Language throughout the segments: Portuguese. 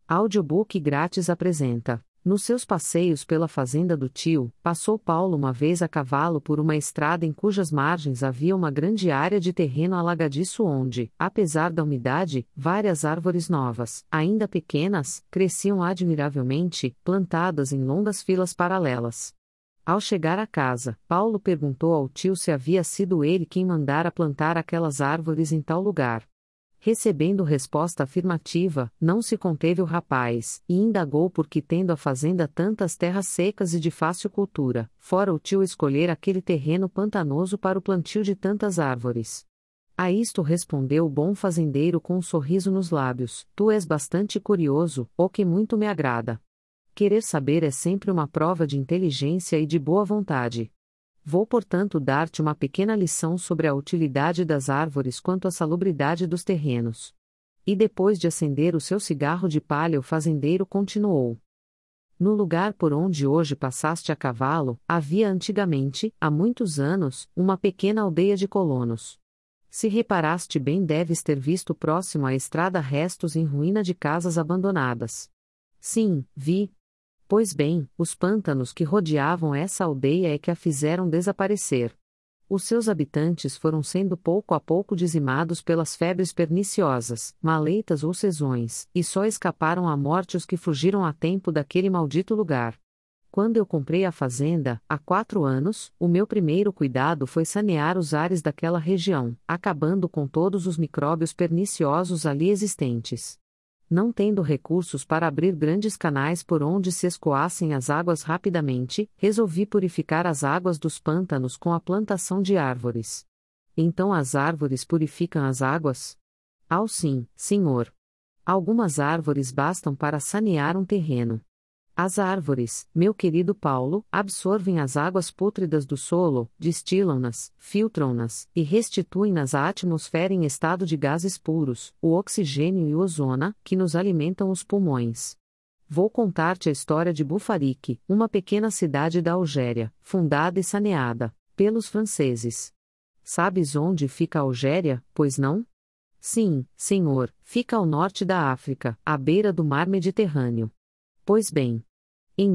Audiobook grátis apresenta. Nos seus passeios pela fazenda do tio, passou Paulo uma vez a cavalo por uma estrada em cujas margens havia uma grande área de terreno alagadiço onde, apesar da umidade, várias árvores novas, ainda pequenas, cresciam admiravelmente, plantadas em longas filas paralelas. Ao chegar à casa, Paulo perguntou ao tio se havia sido ele quem mandara plantar aquelas árvores em tal lugar. Recebendo resposta afirmativa, não se conteve o rapaz, e indagou por que tendo a fazenda tantas terras secas e de fácil cultura, fora o tio escolher aquele terreno pantanoso para o plantio de tantas árvores. A isto respondeu o bom fazendeiro com um sorriso nos lábios: Tu és bastante curioso, o que muito me agrada. Querer saber é sempre uma prova de inteligência e de boa vontade. Vou, portanto, dar-te uma pequena lição sobre a utilidade das árvores quanto à salubridade dos terrenos. E depois de acender o seu cigarro de palha, o fazendeiro continuou. No lugar por onde hoje passaste a cavalo, havia antigamente, há muitos anos, uma pequena aldeia de colonos. Se reparaste bem, deves ter visto próximo à estrada restos em ruína de casas abandonadas. Sim, vi. Pois bem, os pântanos que rodeavam essa aldeia é que a fizeram desaparecer. Os seus habitantes foram sendo pouco a pouco dizimados pelas febres perniciosas, maleitas ou sezões, e só escaparam à morte os que fugiram a tempo daquele maldito lugar. Quando eu comprei a fazenda, há 4 anos, o meu primeiro cuidado foi sanear os ares daquela região, acabando com todos os micróbios perniciosos ali existentes. Não tendo recursos para abrir grandes canais por onde se escoassem as águas rapidamente, resolvi purificar as águas dos pântanos com a plantação de árvores. Então as árvores purificam as águas? Sim, senhor. Algumas árvores bastam para sanear um terreno. As árvores, meu querido Paulo, absorvem as águas pútridas do solo, distilam-nas, filtram-nas, e restituem-nas à atmosfera em estado de gases puros, o oxigênio e o ozona, que nos alimentam os pulmões. Vou contar-te a história de Bufarique, uma pequena cidade da Algéria, fundada e saneada pelos franceses. Sabes onde fica a Algéria, pois não? Sim, senhor, fica ao norte da África, à beira do mar Mediterrâneo. Pois bem, em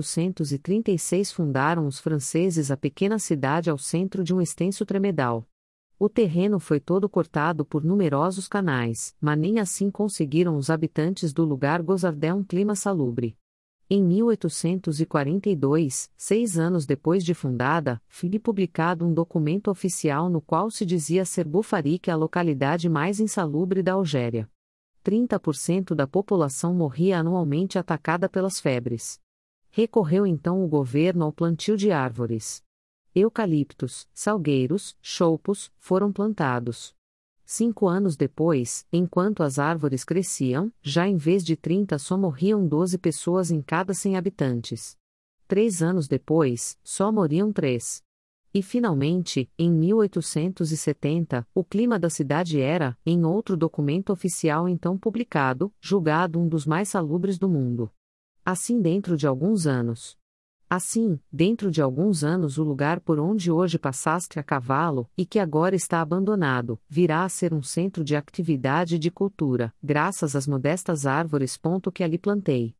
1836 fundaram os franceses a pequena cidade ao centro de um extenso tremedal. O terreno foi todo cortado por numerosos canais, mas nem assim conseguiram os habitantes do lugar gozar de um clima salubre. Em 1842, 6 anos depois de fundada, foi publicado um documento oficial no qual se dizia ser Bufarique a localidade mais insalubre da Algéria. 30% da população morria anualmente atacada pelas febres. Recorreu então o governo ao plantio de árvores. Eucaliptos, salgueiros, choupos, foram plantados. 5 anos depois, enquanto as árvores cresciam, já em vez de 30 só morriam 12 pessoas em cada 100 habitantes. 3 anos depois, só morriam 3. E finalmente, em 1870, o clima da cidade era, em outro documento oficial então publicado, julgado um dos mais salubres do mundo. Assim dentro de alguns anos, o lugar por onde hoje passaste a cavalo, e que agora está abandonado, virá a ser um centro de atividade e de cultura, graças às modestas árvores que ali plantei.